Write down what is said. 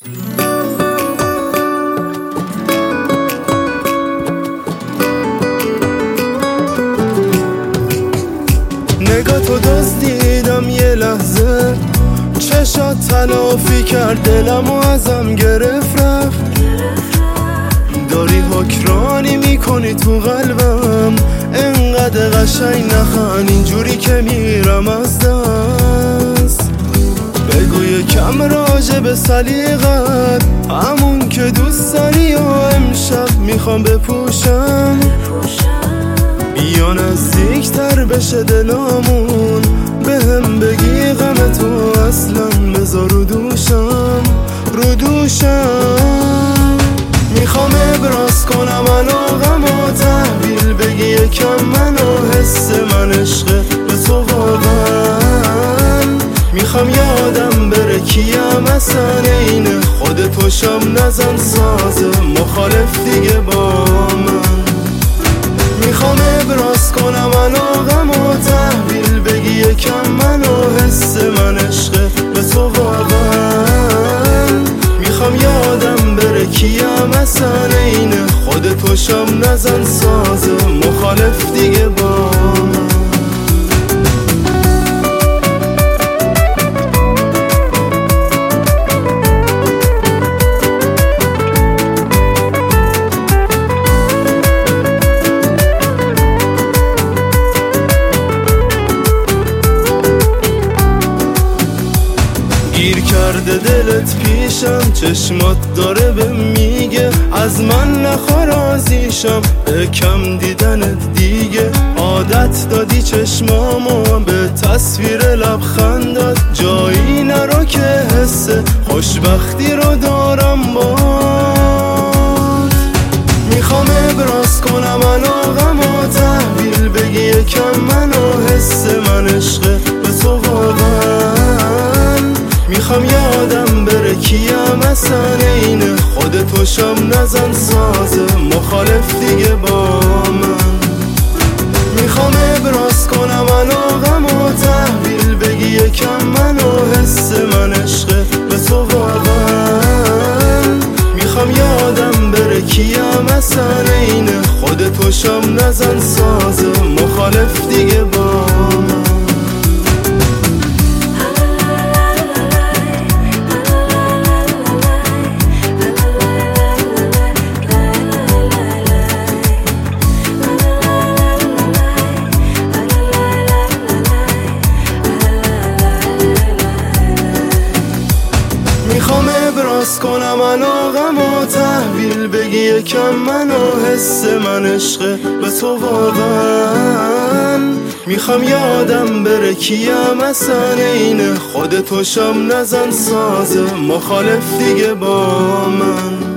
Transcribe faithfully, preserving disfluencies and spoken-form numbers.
نگاه تو دزدیدم یه لحظه، چشات تلافی کرد دلمو ازم گرفت رفت. داری حکرانی میکنی تو قلبم، انقدر قشنگ نخن اینجوری که میرم از دست. بگو یکم راجع به سلیقت، همون که دوست داری و امشب میخوام بپوشم. بیا نزدیکتر بشه دلامون، بهم بگی غم تو اصلا بذار رو دوشم رو دوشم. میخوام ابراز کنم علاقم و تحویل بگی یکم منو، حس من عشقه به تو واقعا. میخوام یادم بره کیم اصلا اینه، خودتو شم نزن سازه مخالف دیگه با من. میخوام ابراز کنم علاقم و تحویل بگی یکم منو، حس من عشقه به تو واقعا. میخوام یادم بره کیم اصلا اینه، خودتو شم نزن سازه مخالف دیگه با من. گیر کرده دلت پیشم، چشمات داره به میگه از من نخوا راضیشم، کم دیدنت دیگه. عادت دادی چشمامو به تصویر لبخندات، جایی نرو که حس خوشبختی رو دارم بات. میخوام ابراز کنم علاقم و تحویل بگی یکم منو، حس من عشقه به تو واقعا. میخوام یادم بره کیم اصلا اینه، خودتو شم نزن سازه مخالف دیگه با من. میخوام ابراز کنم علاقم و تحویل بگی یکم منو، حس من عشقه به تو واقعا. میخوام یادم بره کیم اصلا اینه، خودتو شم نزن سازه مخالف دیگه با من. میخوام ابراز کنم علاقم و تحویل بگی یکم منو، حس من عشقه به تو واقعا. میخوام یادم بره کیم اصلا اینه، خودتو شم نزن سازه مخالف دیگه با من.